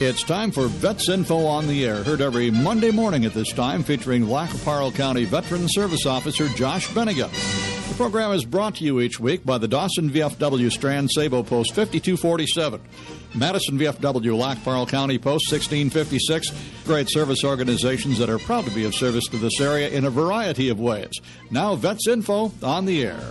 It's time for Vets Info on the Air, heard every Monday morning at this time, featuring Lac-Qui-Parle County Veteran Service Officer Josh Bennigan. The program is brought to you each week by the Dawson VFW Strand Sabo Post 5247, Madison VFW Lac-Qui-Parle County Post 1656, great service organizations that are proud to be of service to this area in a variety of ways. Now, Vets Info on the Air.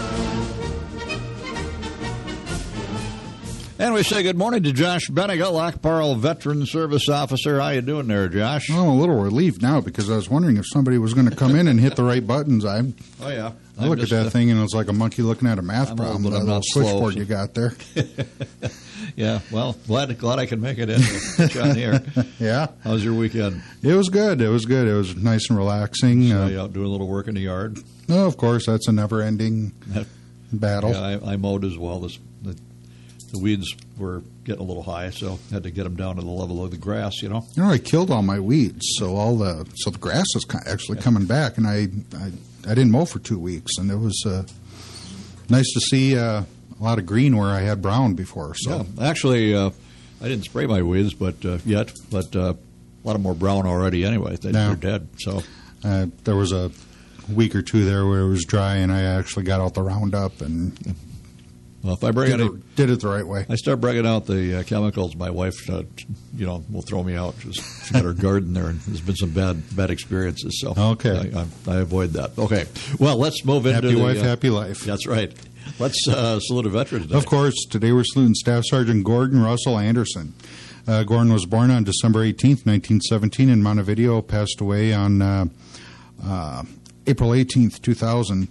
And we say good morning to Josh Bennigan, Lac-Qui-Parle Veteran Service Officer. How you doing there, Josh? Well, I'm a little relieved now because I was wondering if somebody was going to come in and hit the right buttons. I look at that thing and it's like a monkey looking at a math problem. But that little switchboard you got there. Yeah, well, glad I can make it in, John, here. Yeah. How was your weekend? It was good. It was nice and relaxing. So you out doing a little work in the yard? No, of course. That's a never-ending battle. Yeah, I mowed as well. The weeds were getting a little high, so had to get them down to the level of the grass, you know. I killed all my weeds, so the grass is actually coming back, and I didn't mow for 2 weeks, and it was nice to see a lot of green where I had brown before. So yeah, actually, I didn't spray my weeds, but a lot of more brown already anyway. They're dead. So there was a week or two there where it was dry, and I actually got out the Roundup and. Well, if I did it the right way. I start bringing out the chemicals, my wife, will throw me out. She's got her garden there, and there's been some bad experiences. So okay, I avoid that. Okay, well, let's move into happy wife, happy life. That's right. Let's salute a veteran today. Of course, today we're saluting Staff Sergeant Gordon Russell Anderson. Gordon was born on December 18th, 1917 in Montevideo, passed away on April 18th, 2000.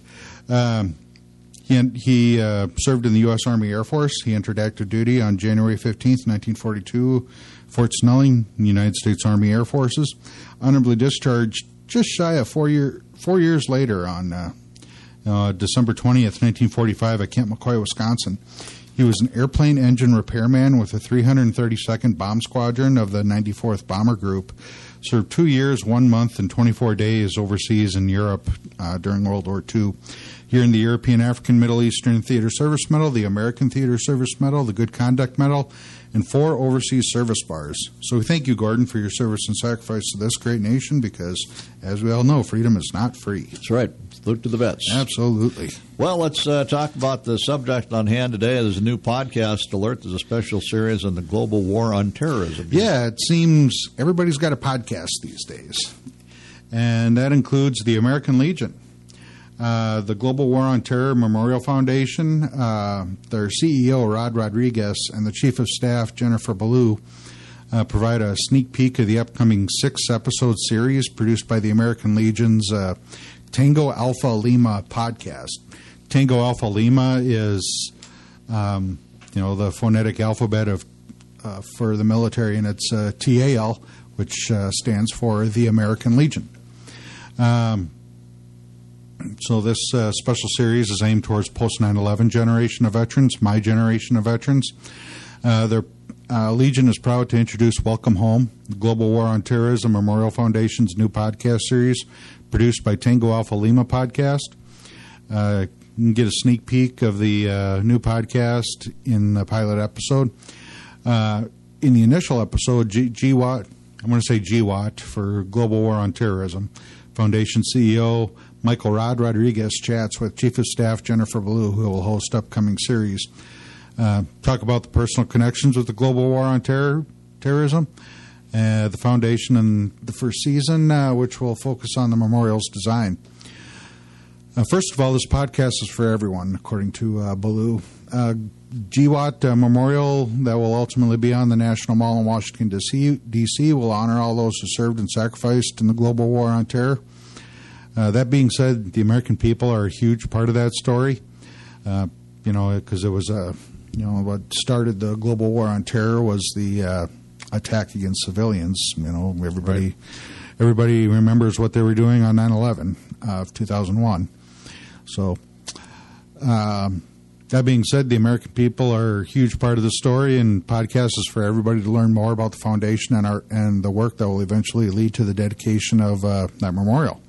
He served in the U.S. Army Air Force. He entered active duty on January 15th, 1942, Fort Snelling, United States Army Air Forces. Honorably discharged just shy of 4 years later on December 20th, 1945 at Camp McCoy, Wisconsin. He was an airplane engine repairman with the 332nd Bomb Squadron of the 94th Bomber Group. Served 2 years, 1 month, and 24 days overseas in Europe during World War II. Here in the European, African, Middle Eastern Theater Service Medal, the American Theater Service Medal, the Good Conduct Medal, and 4 overseas service bars. So we thank you, Gordon, for your service and sacrifice to this great nation because, as we all know, freedom is not free. That's right. Salute to the vets. Absolutely. Well, let's talk about the subject on hand today. There's a new podcast alert. There's a special series on the global war on terrorism. Yeah, it seems everybody's got a podcast these days, and that includes the American Legion. The Global War on Terror Memorial Foundation, their CEO, Rod Rodriguez, and the Chief of Staff, Jennifer Ballou, provide a sneak peek of the upcoming 6-episode series produced by the American Legion's Tango Alpha Lima podcast. Tango Alpha Lima is, the phonetic alphabet of for the military, and it's TAL, which stands for the American Legion. So this special series is aimed towards post-9/11 generation of veterans, my generation of veterans. Their Legion is proud to introduce Welcome Home, the Global War on Terrorism Memorial Foundation's new podcast series, produced by Tango Alpha Lima Podcast. You can get a sneak peek of the new podcast in the pilot episode. In the initial episode, GWAT, I'm going to say GWAT for Global War on Terrorism, Foundation CEO Michael Rod Rodriguez chats with Chief of Staff Jennifer Ballou, who will host upcoming series. Talk about the personal connections with the global war on terrorism, the foundation in the first season, which will focus on the memorial's design. First of all, this podcast is for everyone, according to Ballou. GWAT Memorial that will ultimately be on the National Mall in Washington, D.C. will honor all those who served and sacrificed in the global war on terror. That being said, the American people are a huge part of that story, because it was, what started the global war on terror was the attack against civilians. Everybody remembers what they were doing on 9/11 of 2001. So, that being said, the American people are a huge part of the story, and podcast is for everybody to learn more about the foundation and the work that will eventually lead to the dedication of that memorial.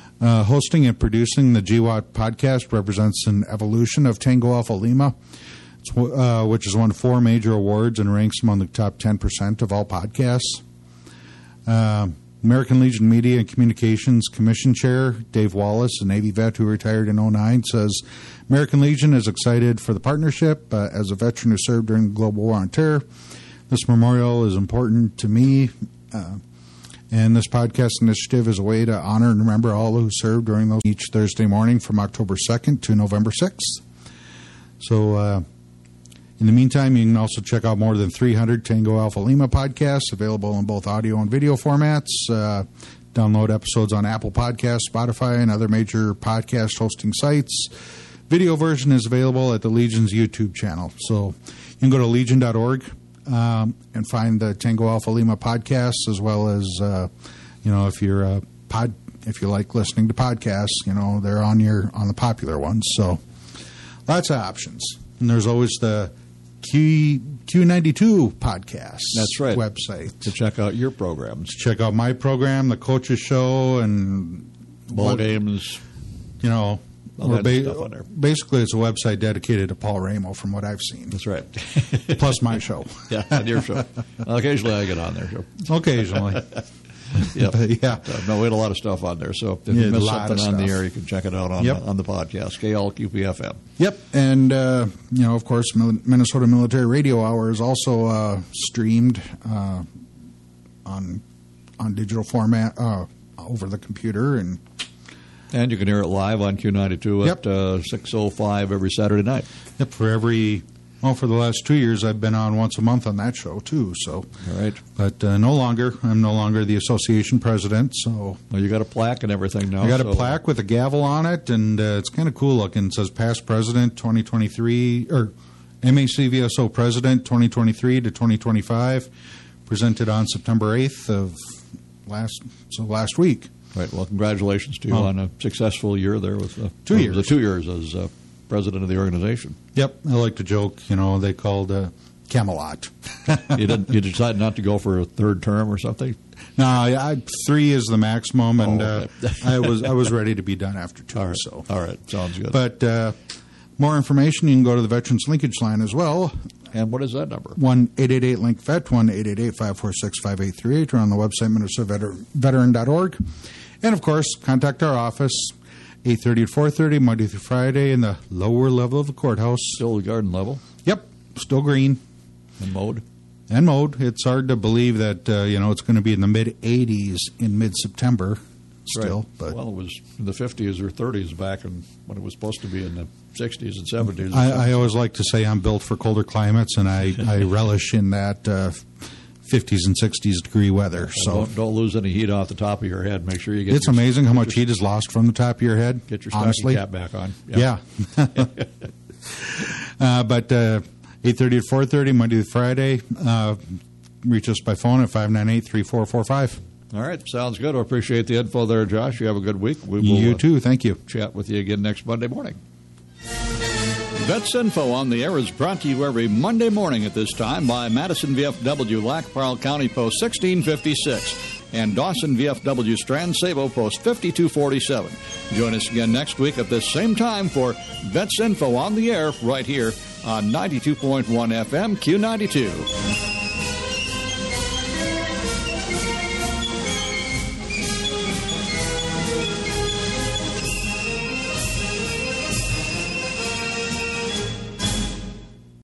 Hosting and producing the GWAT podcast represents an evolution of Tango Alpha Lima. which has won 4 major awards and ranks among the top 10% of all podcasts. American Legion Media and Communications Commission Chair Dave Wallace, a Navy vet who retired in 2009, says American Legion is excited for the partnership. As a veteran who served during the Global War on Terror, this memorial is important to me, and this podcast initiative is a way to honor and remember all who served during those each Thursday morning from October 2nd to November 6th. So, in the meantime, you can also check out more than 300 Tango Alpha Lima podcasts available in both audio and video formats. Download episodes on Apple Podcasts, Spotify, and other major podcast hosting sites. Video version is available at the Legion's YouTube channel. So you can go to legion.org and find the Tango Alpha Lima podcasts, as well as if you're if you like listening to podcasts, they're on the popular ones. So lots of options, and there's always the Q92 podcast. That's right. Website to check out your programs. Check out my program, the Coaches Show, and ball games. Stuff on there. Basically, it's a website dedicated to Paul Ramo, from what I've seen. That's right. Plus my show. Yeah, and your show. Occasionally, I get on there. So. Occasionally. Yeah. We had a lot of stuff on there. So if you miss something on the air, you can check it out on the podcast, KLQP-FM. Yep. And, of course, Minnesota Military Radio Hour is also streamed on digital format over the computer. And you can hear it live on Q92 at 6:05 every Saturday night. Yep. For the last 2 years, I've been on once a month on that show, too. So, all right. But no longer. I'm no longer the association president. So, well, you got a plaque and everything now. I got a plaque with a gavel on it, and it's kind of cool looking. It says past president 2023, or MACVSO president 2023 to 2025, presented on September 8th of last week. Right. Well, congratulations to you on a successful year there with 2 years. The 2 years as president of the organization. Yep. I like to joke, they called Camelot. You decided not to go for a third term or something? No, 3 is the maximum, and I was ready to be done after 2. All right. So. All right. Sounds good. But more information, you can go to the Veterans Linkage Line as well. And what is that number? 1-888-LINK-VET, 1-888-546-5838, or on the website, minnesotaveteran.org. And, of course, contact our office, 8:30 to 4:30, Monday through Friday, in the lower level of the courthouse. Still the garden level? Yep, still green. And mowed? And mowed. It's hard to believe that, it's going to be in the mid-80s in mid-September still. Right. But well, it was in the 50s or 30s back when it was supposed to be in the 60s and 70s. I always like to say I'm built for colder climates, and I relish in that 50s and 60s degree weather. So don't lose any heat off the top of your head. Make sure you get. It's amazing how much heat is lost from the top of your head. Get your stocking cap back on. Yep. Yeah. But 8:30 to 4:30 Monday to Friday. Reach us by phone at 598-3445. All right, sounds good. I appreciate the info there, Josh. You have a good week. You too. Thank you. Chat with you again next Monday morning. Vets Info on the Air is brought to you every Monday morning at this time by Madison VFW, Lac-Parle County Post 1656, and Dawson VFW Strand Sabo Post 5247. Join us again next week at this same time for Vets Info on the Air right here on 92.1 FM Q92.